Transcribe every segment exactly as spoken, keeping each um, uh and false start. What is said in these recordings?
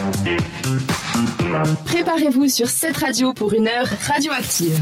Préparez-vous sur cette radio pour une heure radioactive.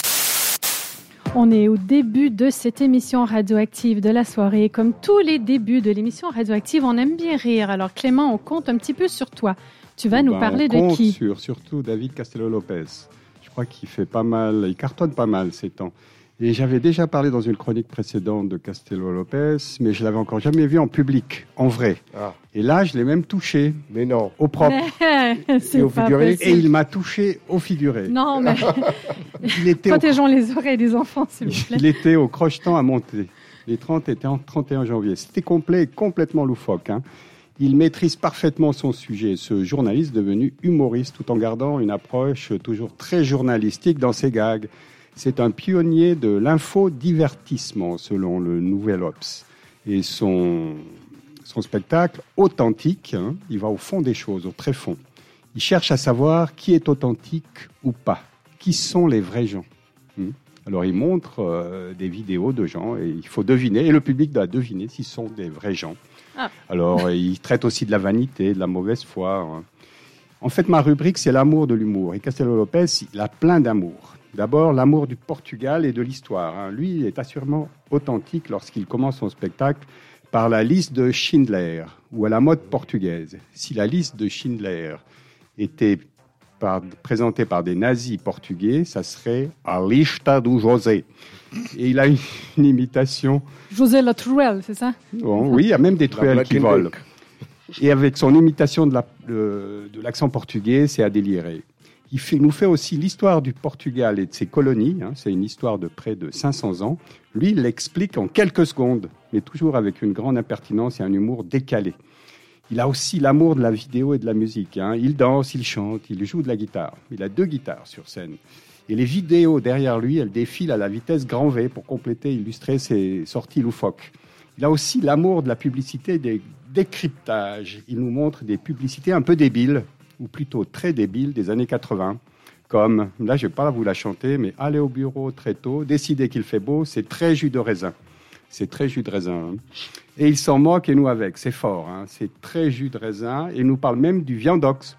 On est au début de cette émission radioactive de la soirée. Comme tous les débuts de l'émission radioactive, on aime bien rire. Alors Clément, on compte un petit peu sur toi. Tu vas nous ben, parler on de compte qui sur surtout David Castello-Lopez. Je crois qu'il fait pas mal, il cartonne pas mal ces temps. Et j'avais déjà parlé dans une chronique précédente de Castello-Lopez, mais je l'avais encore jamais vu en public, en vrai. Ah. Et là, je l'ai même touché. Mais non. Au propre. C'est et au pas figuré. possible. Et il m'a touché au figuré. Non, mais il était protégeons au... les oreilles des enfants, s'il vous plaît. Il était au crochetant à monter. Les trente étaient en trente et un janvier. C'était complet et complètement loufoque. Hein. Il maîtrise parfaitement son sujet, ce journaliste devenu humoriste, tout en gardant une approche toujours très journalistique dans ses gags. C'est un pionnier de l'infodivertissement, selon le Nouvel Obs. Et son, son spectacle, authentique, hein, il va au fond des choses, au tréfonds. Il cherche à savoir qui est authentique ou pas. Qui sont les vrais gens. Hum. Alors, il montre euh, des vidéos de gens et il faut deviner, et le public doit deviner s'ils sont des vrais gens. Ah. Alors, il traite aussi de la vanité, de la mauvaise foi. Hein. En fait, ma rubrique, c'est l'amour de l'humour. Et Castello-Lopez, il a plein d'amour. D'abord, l'amour du Portugal et de l'histoire. Hein. Lui, il est assurément authentique lorsqu'il commence son spectacle par la liste de Schindler, ou à la mode portugaise. Si la liste de Schindler était par, présentée par des nazis portugais, ça serait « A lista do José ». Et il a une, une imitation... José La Truelle, c'est ça? Bon, oui, il y a même des truelles qui volent. Et avec son imitation de, la, de, de l'accent portugais, c'est à délirer. Il fait, nous fait aussi l'histoire du Portugal et de ses colonies. Hein, c'est une histoire de près de cinq cents ans. Lui, il l'explique en quelques secondes, mais toujours avec une grande impertinence et un humour décalé. Il a aussi l'amour de la vidéo et de la musique. Hein. Il danse, il chante, il joue de la guitare. Il a deux guitares sur scène. Et les vidéos derrière lui, elles défilent à la vitesse grand V pour compléter, illustrer ses sorties loufoques. Il a aussi l'amour de la publicité et des décryptages. Il nous montre des publicités un peu débiles, ou plutôt très débiles, des années quatre-vingts, comme, là je ne vais pas vous la chanter, mais aller au bureau très tôt, décider qu'il fait beau, c'est très jus de raisin. C'est très jus de raisin. Hein. Et il s'en moque et nous avec, c'est fort, hein. C'est très jus de raisin, et il nous parle même du viandox.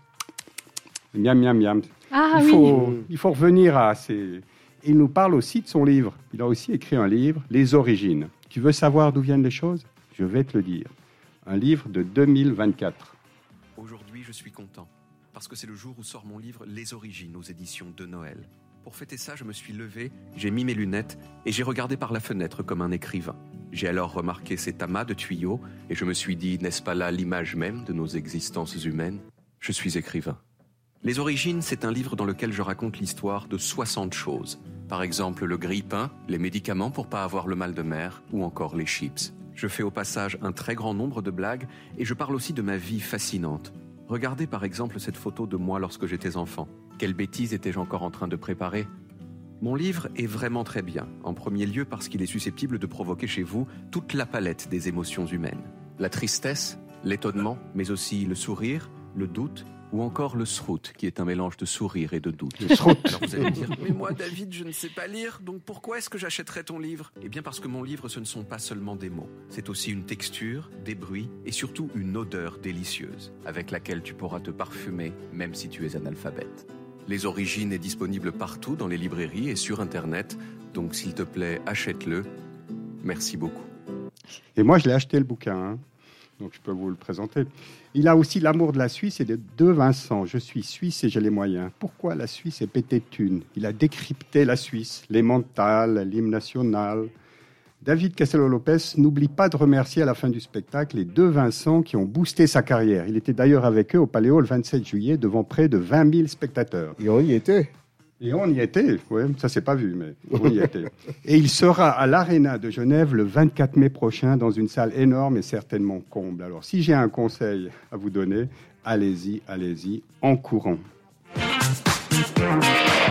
Miam, miam, miam. Ah, il, oui. faut, il faut revenir à ces... Il nous parle aussi de son livre. Il a aussi écrit un livre, Les Origines. Tu veux savoir d'où viennent les choses? Je vais te le dire. Un livre de deux mille vingt-quatre. Aujourd'hui, je suis content. Parce que c'est le jour où sort mon livre Les Origines aux éditions de Noël. Pour fêter ça, je me suis levé, j'ai mis mes lunettes et j'ai regardé par la fenêtre comme un écrivain. J'ai alors remarqué cet amas de tuyaux et je me suis dit, n'est-ce pas là l'image même de nos existences humaines? Je suis écrivain. Les Origines, c'est un livre dans lequel je raconte l'histoire de soixante choses. Par exemple, le grille-pain, les médicaments pour pas avoir le mal de mer ou encore les chips. Je fais au passage un très grand nombre de blagues et je parle aussi de ma vie fascinante. Regardez par exemple cette photo de moi lorsque j'étais enfant. Quelle bêtise étais-je encore en train de préparer? Mon livre est vraiment très bien, en premier lieu parce qu'il est susceptible de provoquer chez vous toute la palette des émotions humaines. La tristesse, l'étonnement, mais aussi le sourire, le doute ou encore le srout, qui est un mélange de sourire et de doute. Le srout. Alors vous allez me dire, mais moi David, je ne sais pas lire, donc pourquoi est-ce que j'achèterais ton livre? Eh bien parce que mon livre, ce ne sont pas seulement des mots. C'est aussi une texture, des bruits et surtout une odeur délicieuse, avec laquelle tu pourras te parfumer, même si tu es analphabète. Les Origines est disponible partout dans les librairies et sur Internet, donc s'il te plaît, achète-le. Merci beaucoup. Et moi, je l'ai acheté le bouquin, hein. Donc je peux vous le présenter. Il a aussi l'amour de la Suisse et de, de Vincent. Je suis suisse et j'ai les moyens. Pourquoi la Suisse est pétée de thunes? Il a décrypté la Suisse, les mentales, l'hymne national. David Castello-Lopez n'oublie pas de remercier à la fin du spectacle les deux Vincent qui ont boosté sa carrière. Il était d'ailleurs avec eux au Paléo le vingt-sept juillet devant près de vingt mille spectateurs. Et on y était. Et on y était, oui, ça s'est pas vu, mais on y était. Et il sera à l'Arena de Genève le vingt-quatre mai prochain dans une salle énorme et certainement comble. Alors si j'ai un conseil à vous donner, allez-y, allez-y, en courant.